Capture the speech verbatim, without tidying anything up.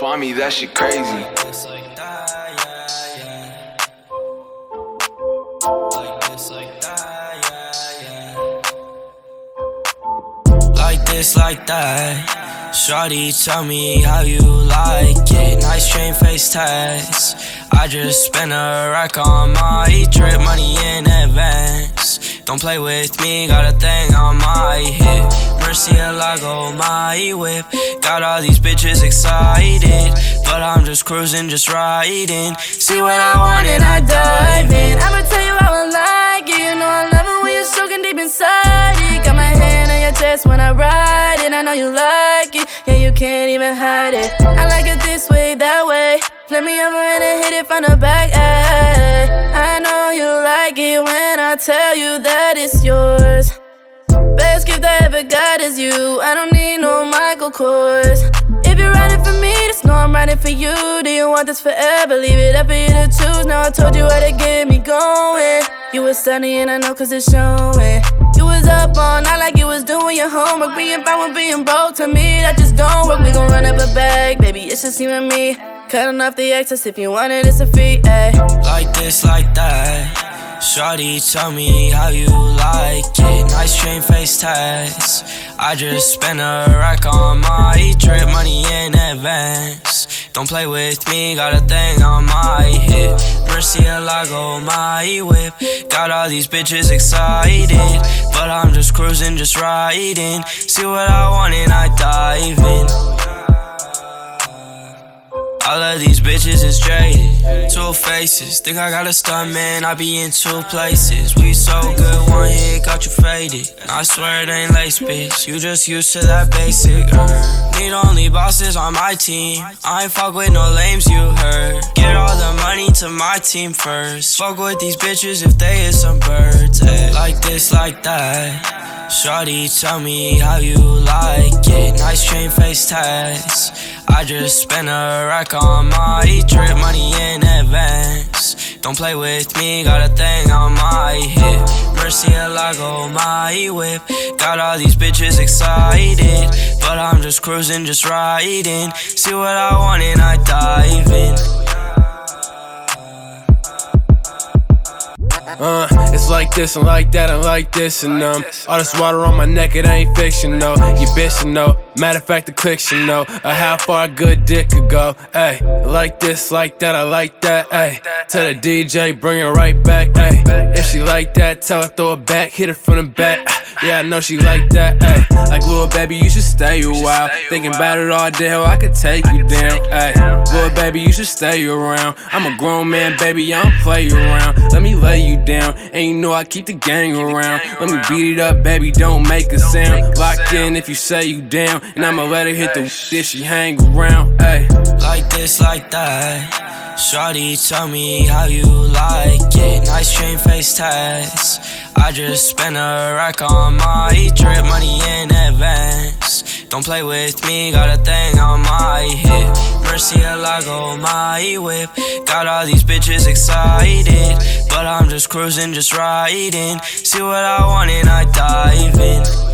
Swami, that shit crazy. Just like that, yeah, yeah. Like this, like that, yeah, yeah. Like this, like that. Shawty, tell me how you like it. Nice chain face tags. I just spent a rack on my trip, money in advance. Don't play with me, got a thing on my hip. Murcielago, my whip. Got all these bitches excited, but I'm just cruising, just riding. See what I want and I dive in. I'ma tell you how I like it. You know I love it when you're soaking deep inside it. Got my hand on your chest when I ride it. I know you like it, yeah, you can't even hide it. I like it this way, that way. Flip me over and then hit it from the back, ay. I know you like it when I tell you that it's yours. Best gift I ever got is you. I don't need no Michael Kors. If you're riding for me, just know I'm riding for you. Do you want this forever? Leave it up for you to choose. Now I told you how to get me going. You was sunny and I know cause it's showing. You was up all night like you was doing your homework. Being fine with being broke, to me that just don't work. We gon' run up a bag, baby, it's just you and me. Cutting off the excess, if you want it, it's a fee, ayy. Like this, like that. Shawty, tell me how you like it. Nice chain face tags. I just spent a rack on my trip, money in advance. Don't play with me, got a thing on my hip. Murcielago, my whip. Got all these bitches excited, but I'm just cruising, just riding. See what I want and I dive in. All of these bitches is jaded, two faces. Think I got a stunt, man, I be in two places. We so good, one hit got you faded. I swear it ain't lace, bitch, you just used to that basic. uh, Need only bosses on my team, I ain't fuck with no lames, you heard. Get all the money to my team first. Fuck with these bitches if they hit some birds, ay. Like this, like that. Shawty, tell me how you like it. Nice chain face tags. I just spent a rack on my trip, money in advance. Don't play with me, got a thing on my hip. Murcielago, my whip. Got all these bitches excited, but I'm just cruising, just riding. See what I want and I dive in. Uh, it's like this and like that and like this and um all this water on my neck, it ain't fiction, no. You bitch, you know. Matter of fact, the clicks, you know. Uh, how far a good dick could go. Ayy, like this, like that, I like that. Ayy, tell the D J, bring it right back. Ayy, if she like that, tell her throw it back, hit it from the back. Yeah, I know she like that. Ayy, like little baby, you should stay a while. Thinking about it all day, how I could take you down. Ayy, little baby, you should stay around. I'm a grown man, baby, I don't play around. Let me lay you down, and you know I keep the gang around. Let me beat it up, baby, don't make a sound. Locked in if you say you down, and I'ma let her hit the if she hang around. Ayy, like this, like that. Shawty, tell me how you like it. Nice chain face tags. I just spent a rack on my trip, money in advance. Don't play with me, got a thing on my hip. Murcielago, my whip. Got all these bitches excited, but I'm just cruising, just riding. See what I want and I dive in.